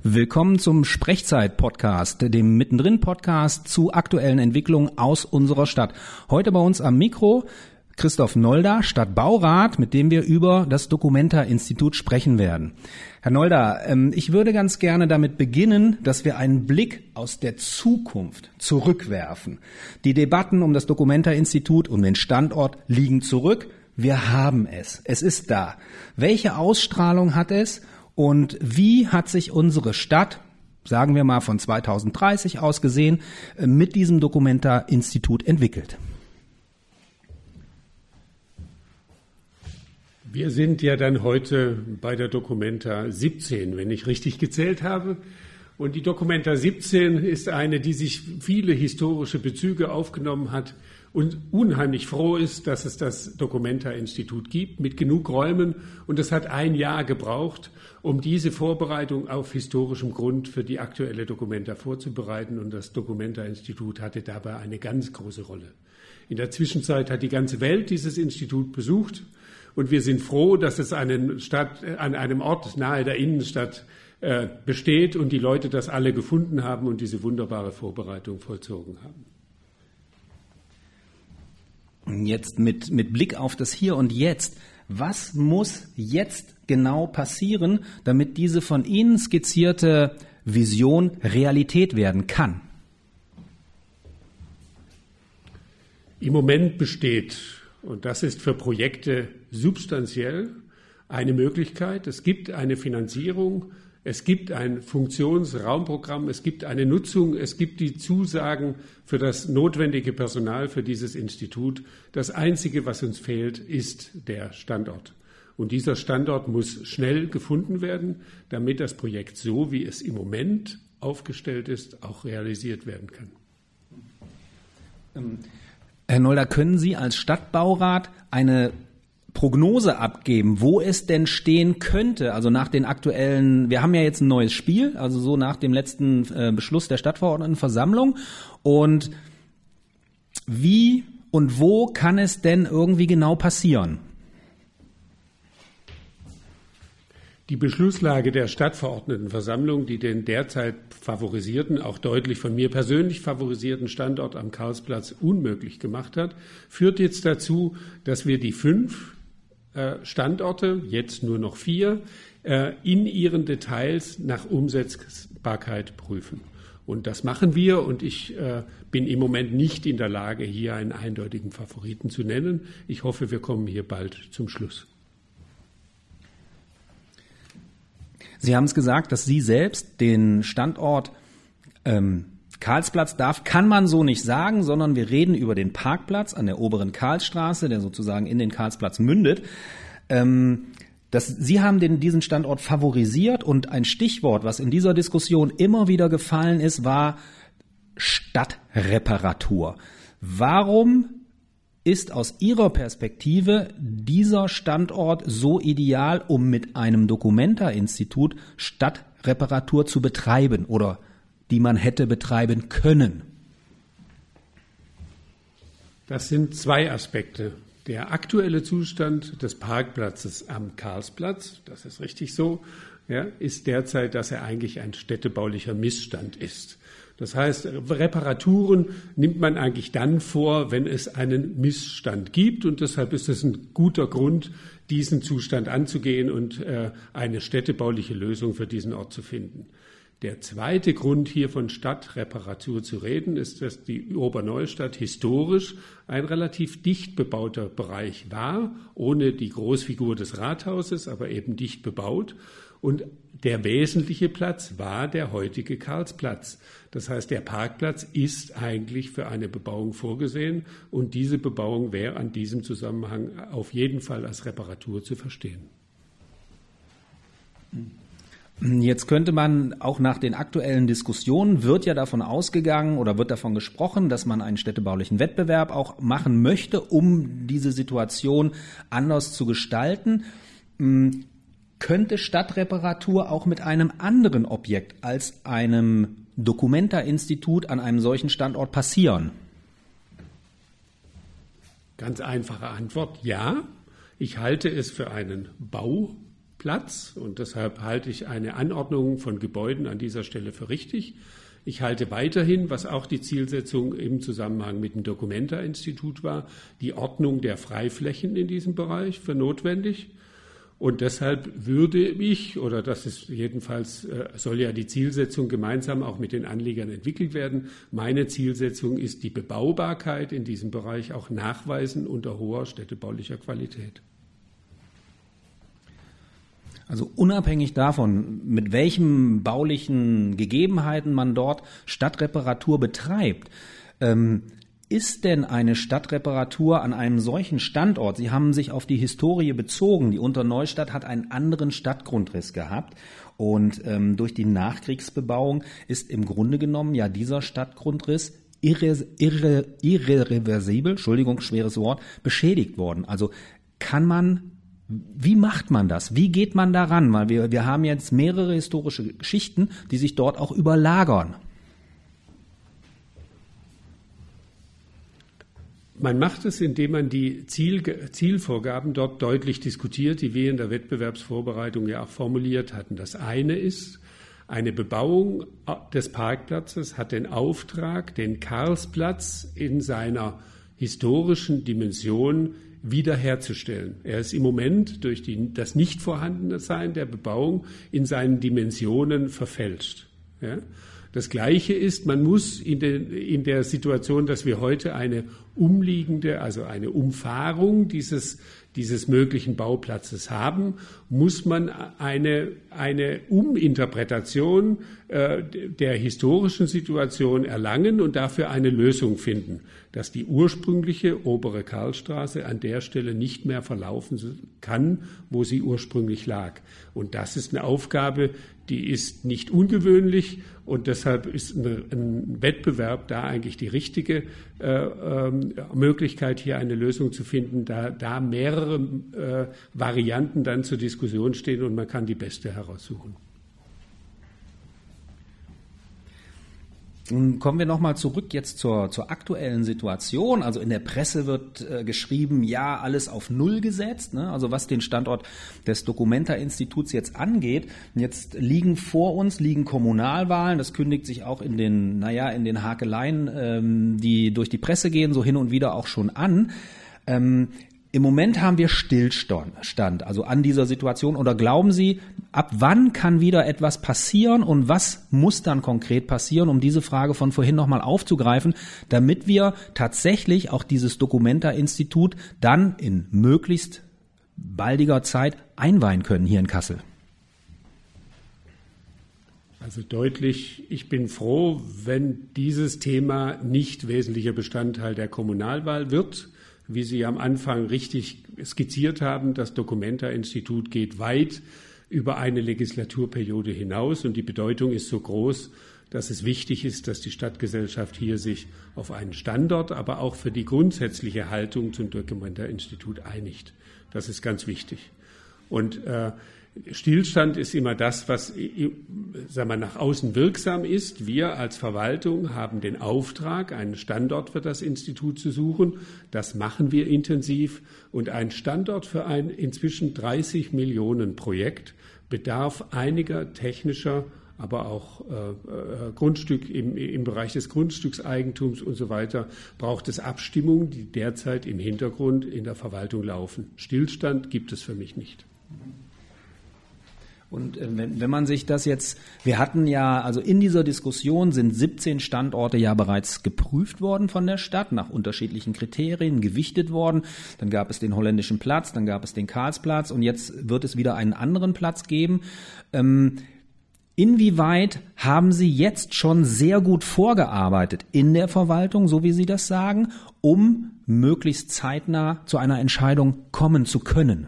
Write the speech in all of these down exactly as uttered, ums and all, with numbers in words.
Willkommen zum Sprechzeit-Podcast, dem Mittendrin-Podcast zu aktuellen Entwicklungen aus unserer Stadt. Heute bei uns am Mikro Christoph Nolda, Stadtbaurat, mit dem wir über das Documenta-Institut sprechen werden. Herr Nolda, ich würde ganz gerne damit beginnen, dass wir einen Blick aus der Zukunft zurückwerfen. Die Debatten um das Documenta-Institut, um den Standort liegen zurück. Wir haben es. Es ist da. Welche Ausstrahlung hat es? Und wie hat sich unsere Stadt, sagen wir mal von zweitausenddreißig aus gesehen, mit diesem Documenta-Institut entwickelt? Wir sind ja dann heute bei der Documenta siebzehn, wenn ich richtig gezählt habe. Und die Documenta siebzehn ist eine, die sich viele historische Bezüge aufgenommen hat und unheimlich froh ist, dass es das Documenta-Institut gibt, mit genug Räumen. Und es hat ein Jahr gebraucht, um diese Vorbereitung auf historischem Grund für die aktuelle Documenta vorzubereiten. Und das Documenta-Institut hatte dabei eine ganz große Rolle. In der Zwischenzeit hat die ganze Welt dieses Institut besucht. Und wir sind froh, dass es einen Stadt, an einem Ort nahe der Innenstadt äh, besteht und die Leute das alle gefunden haben und diese wunderbare Vorbereitung vollzogen haben. Jetzt mit, mit Blick auf das Hier und Jetzt. Was muss jetzt genau passieren, damit diese von Ihnen skizzierte Vision Realität werden kann? Im Moment besteht, und das ist für Projekte substanziell, eine Möglichkeit. Es gibt eine Finanzierung, es gibt ein Funktionsraumprogramm, es gibt eine Nutzung, es gibt die Zusagen für das notwendige Personal für dieses Institut. Das Einzige, was uns fehlt, ist der Standort. Und dieser Standort muss schnell gefunden werden, damit das Projekt so, wie es im Moment aufgestellt ist, auch realisiert werden kann. Herr Nolda, können Sie als Stadtbaurat eine Prognose abgeben, wo es denn stehen könnte, also nach den aktuellen, wir haben ja jetzt ein neues Spiel, also so nach dem letzten äh, Beschluss der Stadtverordnetenversammlung, und wie und wo kann es denn irgendwie genau passieren? Die Beschlusslage der Stadtverordnetenversammlung, die den derzeit favorisierten, auch deutlich von mir persönlich favorisierten Standort am Karlsplatz unmöglich gemacht hat, führt jetzt dazu, dass wir die fünf Standorte, jetzt nur noch vier, in ihren Details nach Umsetzbarkeit prüfen. Und das machen wir, und ich bin im Moment nicht in der Lage, hier einen eindeutigen Favoriten zu nennen. Ich hoffe, wir kommen hier bald zum Schluss. Sie haben es gesagt, dass Sie selbst den Standort ähm, Karlsplatz darf, kann man so nicht sagen, sondern wir reden über den Parkplatz an der oberen Karlsstraße, der sozusagen in den Karlsplatz mündet. Ähm, das, Sie haben den, diesen Standort favorisiert, und ein Stichwort, was in dieser Diskussion immer wieder gefallen ist, war Stadtreparatur. Warum ist aus Ihrer Perspektive dieser Standort so ideal, um mit einem Documenta-Institut Stadtreparatur zu betreiben oder die man hätte betreiben können? Das sind zwei Aspekte. Der aktuelle Zustand des Parkplatzes am Karlsplatz, das ist richtig so, ja, ist derzeit, dass er eigentlich ein städtebaulicher Missstand ist. Das heißt, Reparaturen nimmt man eigentlich dann vor, wenn es einen Missstand gibt, und deshalb ist es ein guter Grund, diesen Zustand anzugehen und äh, eine städtebauliche Lösung für diesen Ort zu finden. Der zweite Grund, hier von Stadtreparatur zu reden, ist, dass die Oberneustadt historisch ein relativ dicht bebauter Bereich war, ohne die Großfigur des Rathauses, aber eben dicht bebaut. Und der wesentliche Platz war der heutige Karlsplatz. Das heißt, der Parkplatz ist eigentlich für eine Bebauung vorgesehen, und diese Bebauung wäre an diesem Zusammenhang auf jeden Fall als Reparatur zu verstehen. Jetzt könnte man auch nach den aktuellen Diskussionen, wird ja davon ausgegangen oder wird davon gesprochen, dass man einen städtebaulichen Wettbewerb auch machen möchte, um diese Situation anders zu gestalten. Könnte Stadtreparatur auch mit einem anderen Objekt als einem Documenta-Institut an einem solchen Standort passieren? Ganz einfache Antwort, ja. Ich halte es für einen Bau Platz und deshalb halte ich eine Anordnung von Gebäuden an dieser Stelle für richtig. Ich halte weiterhin, was auch die Zielsetzung im Zusammenhang mit dem Documenta-Institut war, die Ordnung der Freiflächen in diesem Bereich für notwendig. Und deshalb würde ich, oder das ist jedenfalls, soll ja die Zielsetzung gemeinsam auch mit den Anliegern entwickelt werden, meine Zielsetzung ist die Bebaubarkeit in diesem Bereich auch nachweisen unter hoher städtebaulicher Qualität. Also unabhängig davon, mit welchen baulichen Gegebenheiten man dort Stadtreparatur betreibt, ähm, ist denn eine Stadtreparatur an einem solchen Standort? Sie haben sich auf die Historie bezogen. Die Unterneustadt hat einen anderen Stadtgrundriss gehabt und ähm, durch die Nachkriegsbebauung ist im Grunde genommen ja dieser Stadtgrundriss irre, irre, irreversibel, Entschuldigung, schweres Wort, beschädigt worden. Also kann man Wie macht man das? Wie geht man daran? Weil wir, wir haben jetzt mehrere historische Geschichten, die sich dort auch überlagern. Man macht es, indem man die Ziel, Zielvorgaben dort deutlich diskutiert, die wir in der Wettbewerbsvorbereitung ja auch formuliert hatten. Das eine ist, eine Bebauung des Parkplatzes hat den Auftrag, den Karlsplatz in seiner historischen Dimension wiederherzustellen. Er ist im Moment durch die, das Nichtvorhandensein der Bebauung in seinen Dimensionen verfälscht. Ja? Das Gleiche ist, man muss in, den, in der Situation, dass wir heute eine umliegende, also eine Umfahrung dieses, dieses möglichen Bauplatzes haben, muss man eine, eine Uminterpretation äh, der historischen Situation erlangen und dafür eine Lösung finden, dass die ursprüngliche obere Karlstraße an der Stelle nicht mehr verlaufen kann, wo sie ursprünglich lag. Und das ist eine Aufgabe, die ist nicht ungewöhnlich und deshalb ist eine, ein Wettbewerb da eigentlich die richtige äh, äh, Möglichkeit, hier eine Lösung zu finden, da, da mehrere äh, Varianten dann zur Diskussion stehen und man kann die beste heraussuchen. Nun kommen wir nochmal zurück jetzt zur, zur aktuellen Situation. Also in der Presse wird äh, geschrieben, ja, alles auf Null gesetzt, ne? Also was den Standort des Documenta-Instituts jetzt angeht. Jetzt liegen vor uns, liegen Kommunalwahlen. Das kündigt sich auch in den, naja, in den Hakeleien, ähm, die durch die Presse gehen, so hin und wieder auch schon an. Ähm, Im Moment haben wir Stillstand, also an dieser Situation. Oder glauben Sie, ab wann kann wieder etwas passieren und was muss dann konkret passieren, um diese Frage von vorhin nochmal aufzugreifen, damit wir tatsächlich auch dieses Documenta-Institut dann in möglichst baldiger Zeit einweihen können hier in Kassel? Also deutlich, ich bin froh, wenn dieses Thema nicht wesentlicher Bestandteil der Kommunalwahl wird. Wie Sie am Anfang richtig skizziert haben, das Documenta-Institut geht weit über eine Legislaturperiode hinaus und die Bedeutung ist so groß, dass es wichtig ist, dass die Stadtgesellschaft hier sich auf einen Standort, aber auch für die grundsätzliche Haltung zum Documenta-Institut einigt. Das ist ganz wichtig. Und äh, Stillstand ist immer das, was sagen wir, nach außen wirksam ist. Wir als Verwaltung haben den Auftrag, einen Standort für das Institut zu suchen. Das machen wir intensiv. Und ein Standort für ein inzwischen dreißig Millionen Projekt bedarf einiger technischer, aber auch äh, Grundstück im, im Bereich des Grundstückseigentums und so weiter, braucht es Abstimmungen, die derzeit im Hintergrund in der Verwaltung laufen. Stillstand gibt es für mich nicht. Und wenn, wenn man sich das jetzt, wir hatten ja, also in dieser Diskussion sind siebzehn Standorte ja bereits geprüft worden von der Stadt, nach unterschiedlichen Kriterien gewichtet worden. Dann gab es den Holländischen Platz, dann gab es den Karlsplatz und jetzt wird es wieder einen anderen Platz geben. Ähm, inwieweit haben Sie jetzt schon sehr gut vorgearbeitet in der Verwaltung, so wie Sie das sagen, um möglichst zeitnah zu einer Entscheidung kommen zu können?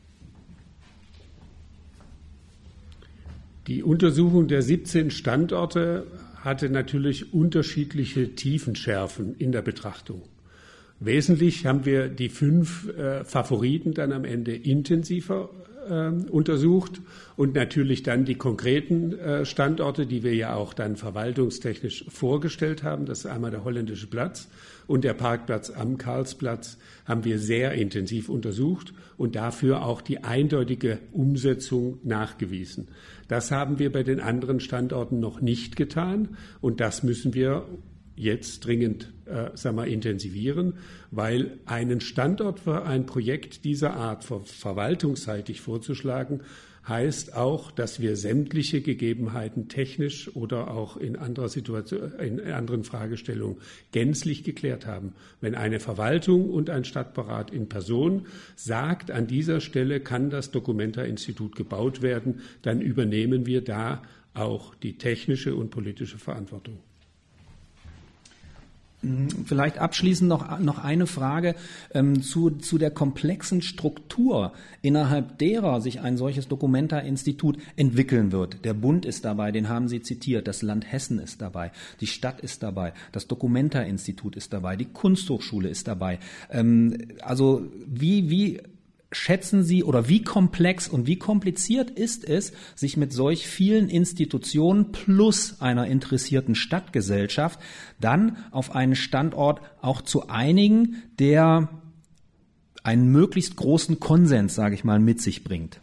Die Untersuchung der siebzehn Standorte hatte natürlich unterschiedliche Tiefenschärfen in der Betrachtung. Wesentlich haben wir die fünf äh, Favoriten dann am Ende intensiver äh, untersucht und natürlich dann die konkreten äh, Standorte, die wir ja auch dann verwaltungstechnisch vorgestellt haben. Das ist einmal der Holländische Platz und der Parkplatz am Karlsplatz, haben wir sehr intensiv untersucht und dafür auch die eindeutige Umsetzung nachgewiesen. Das haben wir bei den anderen Standorten noch nicht getan und das müssen wir jetzt dringend äh, sagen wir, intensivieren, weil einen Standort für ein Projekt dieser Art ver- verwaltungsseitig vorzuschlagen, heißt auch, dass wir sämtliche Gegebenheiten technisch oder auch in anderer Situation, in anderen Fragestellungen gänzlich geklärt haben. Wenn eine Verwaltung und ein Stadtbaurat in Person sagt, an dieser Stelle kann das Documenta-Institut gebaut werden, dann übernehmen wir da auch die technische und politische Verantwortung. Vielleicht abschließend noch, noch eine Frage ähm, zu, zu der komplexen Struktur, innerhalb derer sich ein solches Documenta-Institut entwickeln wird. Der Bund ist dabei, den haben Sie zitiert, das Land Hessen ist dabei, die Stadt ist dabei, das Documenta-Institut ist dabei, die Kunsthochschule ist dabei. Ähm, also wie, wie schätzen Sie oder wie komplex und wie kompliziert ist es, sich mit solch vielen Institutionen plus einer interessierten Stadtgesellschaft dann auf einen Standort auch zu einigen, der einen möglichst großen Konsens, sage ich mal, mit sich bringt?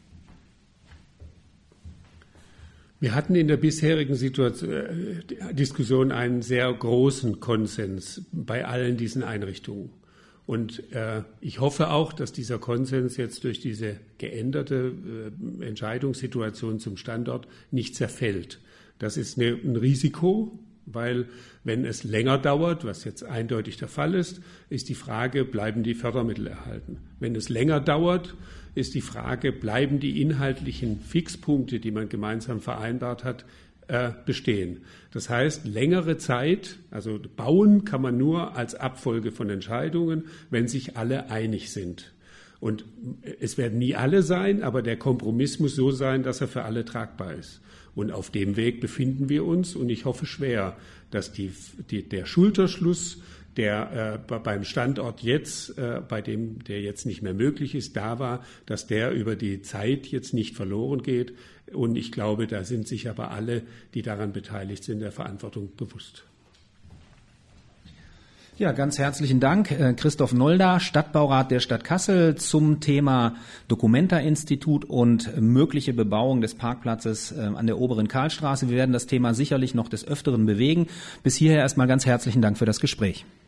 Wir hatten in der bisherigen Situation, äh, Diskussion einen sehr großen Konsens bei allen diesen Einrichtungen. Und äh, ich hoffe auch, dass dieser Konsens jetzt durch diese geänderte äh, Entscheidungssituation zum Standort nicht zerfällt. Das ist eine, ein Risiko, weil wenn es länger dauert, was jetzt eindeutig der Fall ist, ist die Frage, bleiben die Fördermittel erhalten? Wenn es länger dauert, ist die Frage, bleiben die inhaltlichen Fixpunkte, die man gemeinsam vereinbart hat, bestehen. Das heißt, längere Zeit, also bauen kann man nur als Abfolge von Entscheidungen, wenn sich alle einig sind. Und es werden nie alle sein, aber der Kompromiss muss so sein, dass er für alle tragbar ist. Und auf dem Weg befinden wir uns und ich hoffe schwer, dass die, die, der Schulterschluss, der äh, beim Standort jetzt, äh, bei dem der jetzt nicht mehr möglich ist, da war, dass der über die Zeit jetzt nicht verloren geht. Und ich glaube, da sind sich aber alle, die daran beteiligt sind, der Verantwortung bewusst. Ja, ganz herzlichen Dank, Christoph Nolda, Stadtbaurat der Stadt Kassel, zum Thema Documenta-Institut und mögliche Bebauung des Parkplatzes an der Oberen Karlstraße. Wir werden das Thema sicherlich noch des Öfteren bewegen. Bis hierher erstmal ganz herzlichen Dank für das Gespräch.